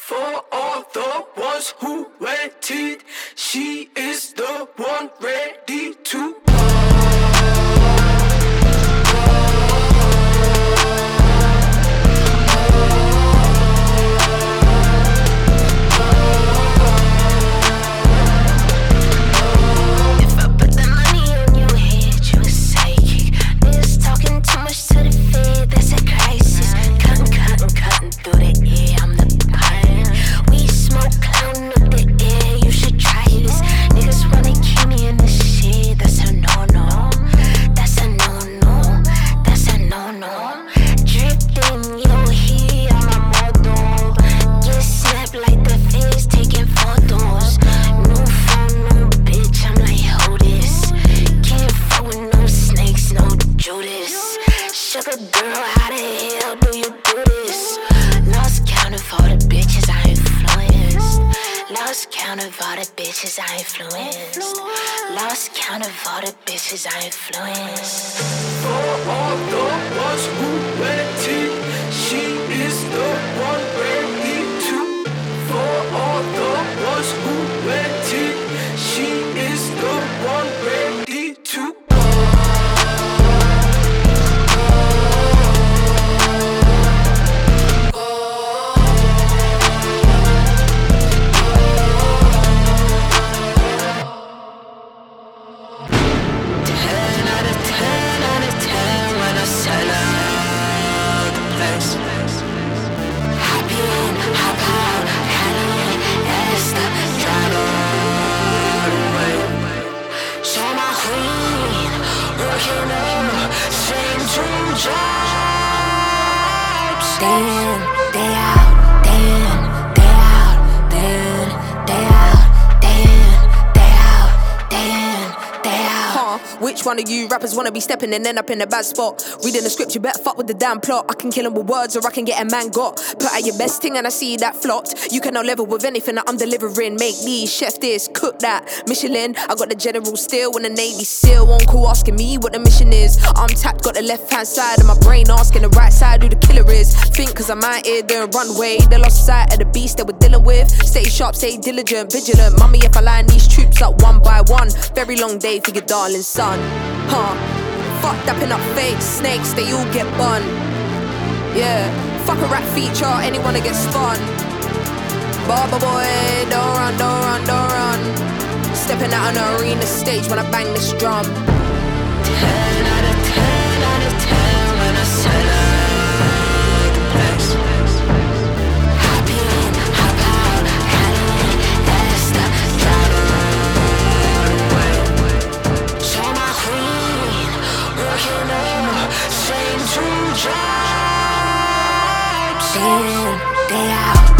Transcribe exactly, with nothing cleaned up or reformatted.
For all the ones who waited, she is the one ready to. Sugar girl, how the hell do you do this? Lost count of all the bitches I influenced. Lost count of all the bitches I influenced. Lost count of all the bitches I influenced. For all the ones who waited, she is the one ready to. For all the ones who waited, she is the one ready to. Day in, day out, day in, day out, day in, day out, day in, day out, day in, day out. Huh? Which one of you rappers wanna be stepping and end up in a bad spot? Reading the script, you better fuck with the damn plot. I can kill him with words or I can get a man got. Put out your best thing and I see that flopped. You cannot level with anything that I'm delivering. Make these, chef this, cook that. Michelin, I got the General Steel and the Navy SEAL. On call asking me what the mission is. I'm tapped, got the left hand side of my brain asking the right side who the killer is. Think cause I'm out here doing runway. They lost sight of the beast that we're dealing with. Stay sharp, stay diligent, vigilant. Mummy, if I line these troops up one by one. Very long day for your darling son. Huh? Fuck dapping up fake snakes, they all get bun. Yeah, fuck a rap feature, anyone that gets spun. Barber boy, don't run, don't run, don't run. Stepping out on the arena stage when I bang this drum. Ten out of ten out of ten when I set up the place. Hop in, hop out, Cadillac, Esther, drive away. Show my queen, working on same two jobs. Day in, day out.